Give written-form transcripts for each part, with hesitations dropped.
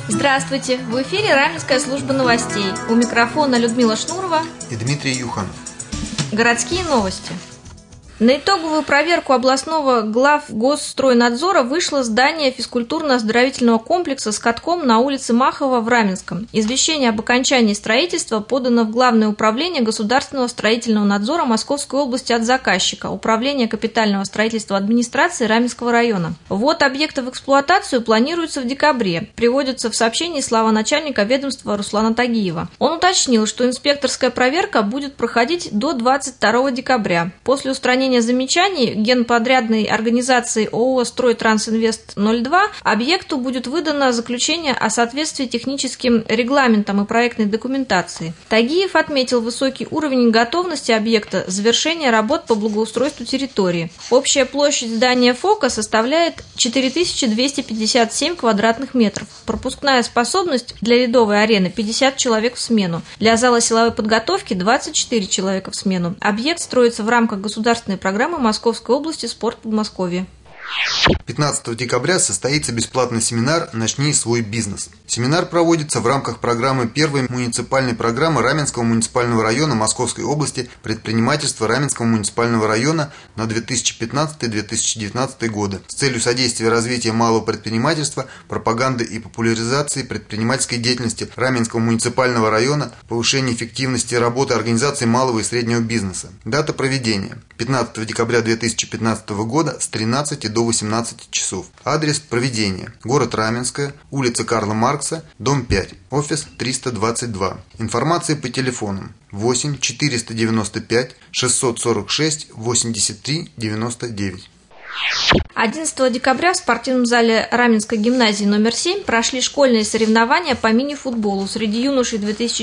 Здравствуйте! В эфире Раменская служба новостей. У микрофона Людмила Шнурова и Дмитрий Юханов. Городские новости. На итоговую проверку областного главгосстройнадзора вышло здание физкультурно-оздоровительного комплекса с катком на улице Махова в Раменском. Извещение об окончании строительства подано в Главное управление государственного строительного надзора Московской области от заказчика, Управление капитального строительства администрации Раменского района. Ввод объекта в эксплуатацию планируется в декабре, приводятся в сообщении слова начальника ведомства Руслана Тагиева. Он уточнил, что инспекторская проверка будет проходить до 22 декабря. После устранения замечаний генподрядной организации ООО «Стройтрансинвест-02» объекту будет выдано заключение о соответствии техническим регламентам и проектной документации. Тагиев отметил высокий уровень готовности объекта завершения работ по благоустройству территории. Общая площадь здания ФОКа составляет 4257 квадратных метров. Пропускная способность для ледовой арены 50 человек в смену. Для зала силовой подготовки 24 человека в смену. Объект строится в рамках государственной программы Московской области «Спорт Подмосковья». 15 декабря состоится бесплатный семинар «Начни свой бизнес». Семинар проводится в рамках программы первой муниципальной программы Раменского муниципального района Московской области «Предпринимательство Раменского муниципального района» на 2015-2019 годы с целью содействия развития малого предпринимательства, пропаганды и популяризации предпринимательской деятельности Раменского муниципального района, повышения эффективности работы организаций малого и среднего бизнеса. Дата проведения – 15 декабря 2015 года с 13 до 18 часов. Адрес проведения: город Раменское, улица Карла Маркса, дом 5, офис 322. Информация по телефонам 8 495 646 83 99. 11 декабря в спортивном зале Раменской гимназии номер 7 прошли школьные соревнования по мини-футболу среди юношей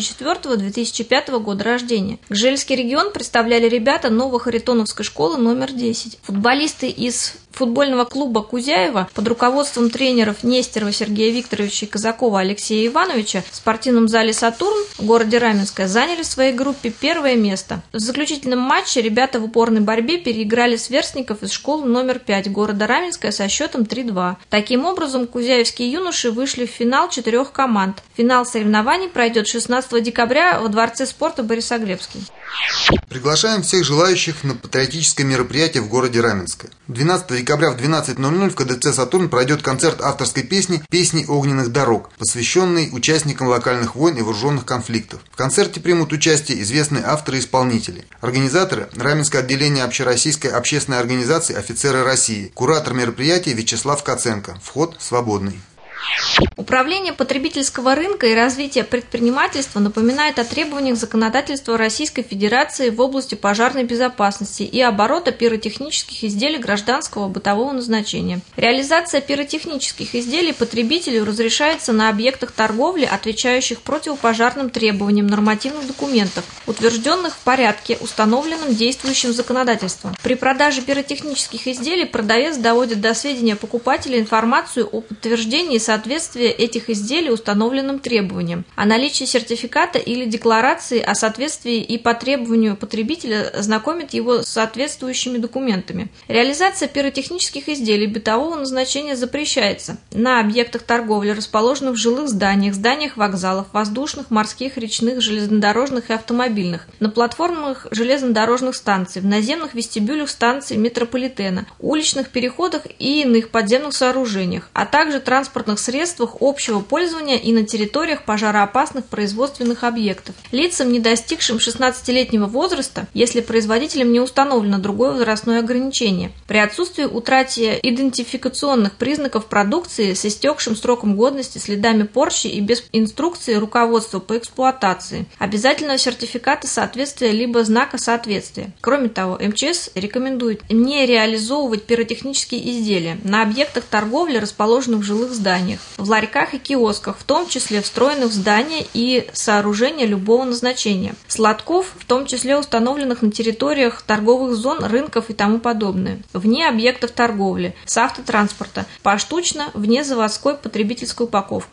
2004-2005 года рождения. Гжельский регион представляли ребята Новохаритоновской школы номер 10. Футболисты из футбольного клуба Кузяева под руководством тренеров Нестерова Сергея Викторовича и Казакова Алексея Ивановича в спортивном зале «Сатурн» в городе Раменское заняли в своей группе первое место. В заключительном матче ребята в упорной борьбе переиграли сверстников из школы номер 5 города Раменское со счетом 3-2. Таким образом, кузяевские юноши вышли в финал 4 команд. Финал соревнований пройдет 16 декабря во Дворце спорта Борисоглебский. Приглашаем всех желающих на патриотическое мероприятие в городе Раменское. 12 декабря в 12:00 в КДЦ «Сатурн» пройдет концерт авторской песни «Песни огненных дорог», посвященный участникам локальных войн и вооруженных конфликтов. В концерте примут участие известные авторы и исполнители. Организаторы – Раменское отделение общероссийской общественной организации «Офицеры России». Куратор мероприятия Вячеслав Каценко. Вход свободный. Управление потребительского рынка и развития предпринимательства напоминает о требованиях законодательства Российской Федерации в области пожарной безопасности и оборота пиротехнических изделий гражданского бытового назначения. Реализация пиротехнических изделий потребителю разрешается на объектах торговли, отвечающих противопожарным требованиям нормативных документов, утвержденных в порядке, установленном действующим законодательством. При продаже пиротехнических изделий продавец доводит до сведения покупателя информацию о подтверждении соответствия этих изделий установленным требованиям, о наличии сертификата или декларации о соответствии и по требованию потребителя знакомит его с соответствующими документами. Реализация пиротехнических изделий бытового назначения запрещается на объектах торговли, расположенных в жилых зданиях, зданиях вокзалов, воздушных, морских, речных, железнодорожных и автомобильных, на платформах железнодорожных станций, в наземных вестибюлях станций метрополитена, уличных переходах и иных подземных сооружениях, а также транспортных средствах общего пользования и на территориях пожароопасных производственных объектов. Лицам, не достигшим 16-летнего возраста, если производителем не установлено другое возрастное ограничение, при отсутствии утрате идентификационных признаков продукции с истекшим сроком годности, следами порчи и без инструкции руководства по эксплуатации, обязательного сертификата соответствия либо знака соответствия. Кроме того, МЧС рекомендует не реализовывать пиротехнические изделия на объектах торговли, расположенных в жилых зданиях, в ларьках и киосках, в том числе встроенных в здания и сооружения любого назначения, сладков, в том числе установленных на территориях торговых зон, рынков и тому подобное, вне объектов торговли, с автотранспорта, поштучно, вне заводской потребительской упаковки.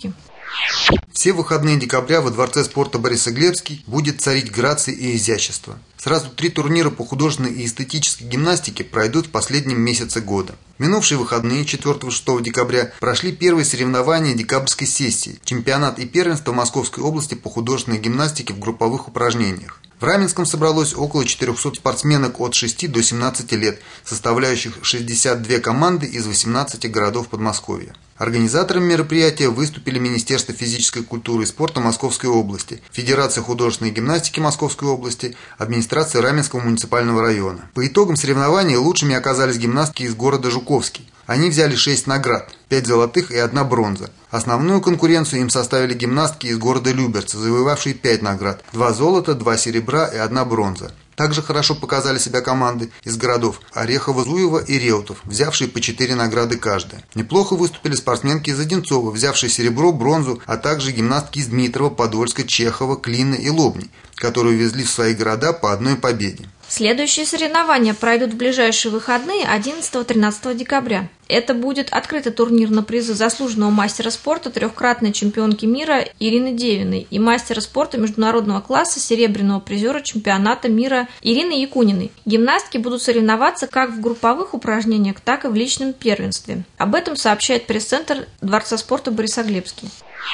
Все выходные декабря во Дворце спорта Борисоглебский будет царить грация и изящество. Сразу 3 турнира по художественной и эстетической гимнастике пройдут в последнем месяце года. В минувшие выходные 4-6 декабря прошли первые соревнования декабрьской сессии, чемпионат и первенство Московской области по художественной гимнастике в групповых упражнениях. В Раменском собралось около 400 спортсменок от 6 до 17 лет, составляющих 62 команды из 18 городов Подмосковья. Организаторами мероприятия выступили Министерство физической культуры и спорта Московской области, Федерация художественной гимнастики Московской области, администрация Раменского муниципального района. По итогам соревнований лучшими оказались гимнастки из города Жуковский. Они взяли 6 наград, 5 золотых и 1 бронза. Основную конкуренцию им составили гимнастки из города Люберцы, завоевавшие 5 наград, 2 золота, 2 серебра и 1 бронза. Также хорошо показали себя команды из городов Орехово, Зуево и Реутов, взявшие по 4 награды каждая. Неплохо выступили спортсменки из Одинцова, взявшие серебро, бронзу, а также гимнастки из Дмитрова, Подольска, Чехова, Клина и Лобни, которые увезли в свои города по 1 победе. Следующие соревнования пройдут в ближайшие выходные 11-13 декабря. Это будет открытый турнир на призы заслуженного мастера спорта, 3-кратной чемпионки мира Ирины Девиной и мастера спорта международного класса, серебряного призера чемпионата мира Ирины Якуниной. Гимнастки будут соревноваться как в групповых упражнениях, так и в личном первенстве. Об этом сообщает пресс-центр Дворца спорта Борисоглебский.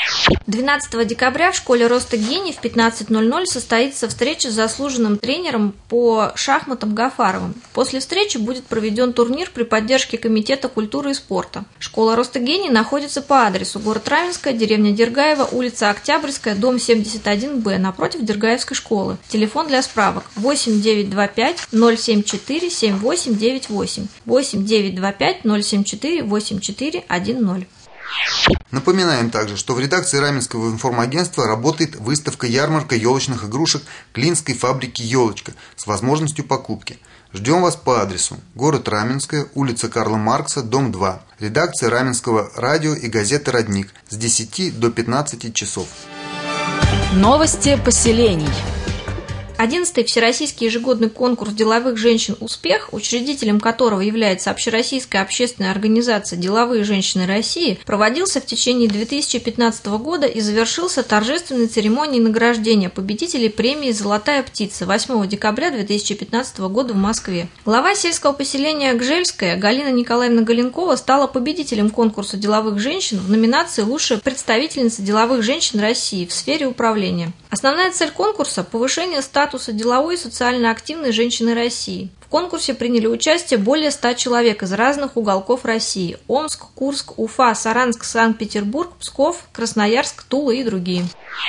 12 декабря в школе «Роста гений» в 15:00 состоится встреча с заслуженным тренером по шахматам Гафаровым. После встречи будет проведен турнир при поддержке Комитета культуры и спорта. Школа «Роста гений» находится по адресу город Раменская, деревня Дергаева, улица Октябрьская, дом 71Б, напротив Дергаевской школы. Телефон для справок 8925 074 7898 8925 074 8410. Напоминаем также, что в редакции Раменского информагентства работает выставка-ярмарка елочных игрушек Клинской фабрики «Елочка» с возможностью покупки. Ждем вас по адресу: город Раменская, улица Карла Маркса, дом 2. Редакция Раменского радио и газеты «Родник» с 10 до 15 часов. Новости поселений. 11-й всероссийский ежегодный конкурс деловых женщин «Успех», учредителем которого является общероссийская общественная организация «Деловые женщины России», проводился в течение 2015 года и завершился торжественной церемонией награждения победителей премии «Золотая птица» 8 декабря 2015 года в Москве. Глава сельского поселения Гжельская Галина Николаевна Галенкова стала победителем конкурса деловых женщин в номинации «Лучшая представительница деловых женщин России в сфере управления». Основная цель конкурса – повышение статуса деловой и социально активной женщины России. В конкурсе приняли участие более 100 человек из разных уголков России – Омск, Курск, Уфа, Саранск, Санкт-Петербург, Псков, Красноярск, Тула и другие.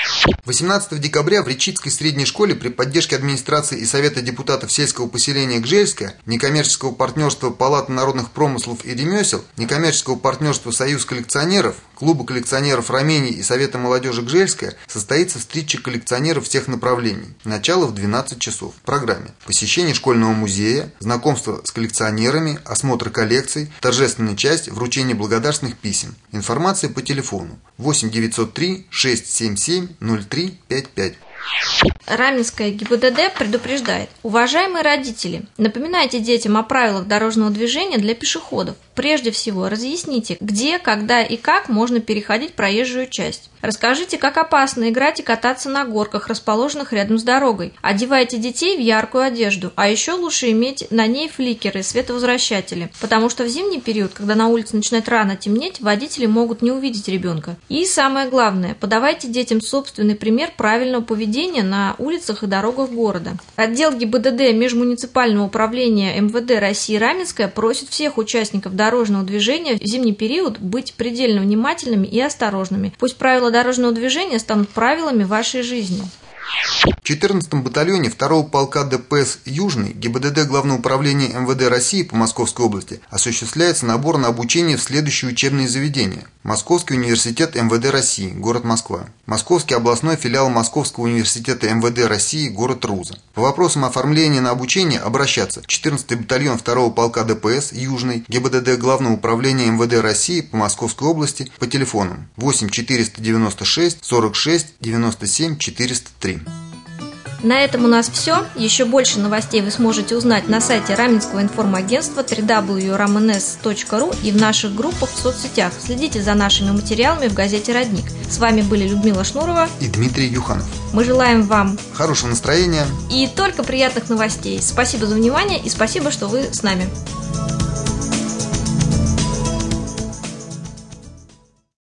18 декабря в Речицкой средней школе при поддержке администрации и Совета депутатов сельского поселения Гжельское, некоммерческого партнерства Палаты народных промыслов и ремесел, некоммерческого партнерства Союз коллекционеров, Клуба коллекционеров Рамении и Совета молодежи Гжельское состоится встреча коллекционеров всех направлений. Начало в 12 часов. В программе: посещение школьного музея, знакомство с коллекционерами, осмотр коллекций, торжественная часть, вручение благодарственных писем. Информация по телефону 8 903 677 0355. Раменская ГИБДД предупреждает: уважаемые родители, напоминайте детям о правилах дорожного движения для пешеходов. Прежде всего, разъясните, где, когда и как можно переходить проезжую часть. Расскажите, как опасно играть и кататься на горках, расположенных рядом с дорогой. Одевайте детей в яркую одежду, а еще лучше иметь на ней фликеры, световозвращатели, потому что в зимний период, когда на улице начинает рано темнеть, водители могут не увидеть ребенка. И самое главное, подавайте детям собственный пример правильного поведения на улицах и дорогах города. Отдел ГИБДД Межмуниципального управления МВД России Раменская просит всех участников дорожного движения в зимний период быть предельно внимательными и осторожными. Пусть правила дорожного движения станут правилами вашей жизни. В 14-м батальоне 2-го полка ДПС «Южный» ГИБДД Главного управления МВД России по Московской области осуществляется набор на обучение в следующие учебные заведения: Московский университет МВД России, город Москва; Московский областной филиал Московского университета МВД России, город Руза. По вопросам оформления на обучение обращаться: 14-й батальон 2-го полка ДПС «Южный» ГИБДД Главного управления МВД России по Московской области по телефонам 8 496 46 97 403. На этом у нас все. Еще больше новостей вы сможете узнать на сайте Раменского информагентства www.ramenes.ru и в наших группах в соцсетях. Следите за нашими материалами в газете «Родник». С вами были Людмила Шнурова и Дмитрий Юханов. Мы желаем вам хорошего настроения и только приятных новостей. Спасибо за внимание и спасибо, что вы с нами.